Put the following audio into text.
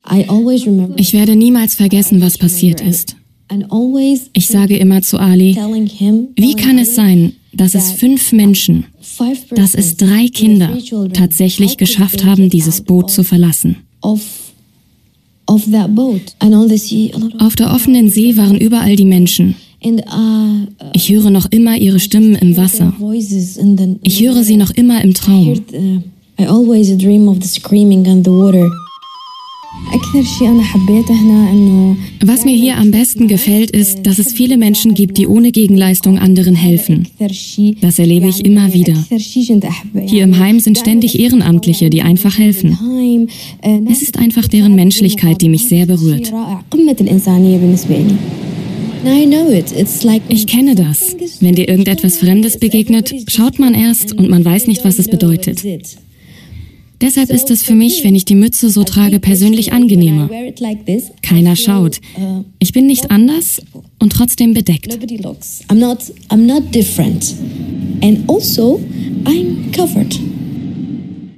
Ich werde niemals vergessen, was passiert ist. Ich sage immer zu Ali, wie kann es sein, dass es 5 Menschen, dass es 3 Kinder tatsächlich geschafft haben, dieses Boot zu verlassen? Auf der offenen See waren überall die Menschen. Ich höre noch immer ihre Stimmen im Wasser. Ich höre sie noch immer im Traum. Was mir hier am besten gefällt, ist, dass es viele Menschen gibt, die ohne Gegenleistung anderen helfen. Das erlebe ich immer wieder. Hier im Heim sind ständig Ehrenamtliche, die einfach helfen. Es ist einfach deren Menschlichkeit, die mich sehr berührt. Ich kenne das. Wenn dir irgendetwas Fremdes begegnet, schaut man erst und man weiß nicht, was es bedeutet. Deshalb ist es für mich, wenn ich die Mütze so trage, persönlich angenehmer. Keiner schaut. Ich bin nicht anders und trotzdem bedeckt. I'm not different. And also, I'm covered.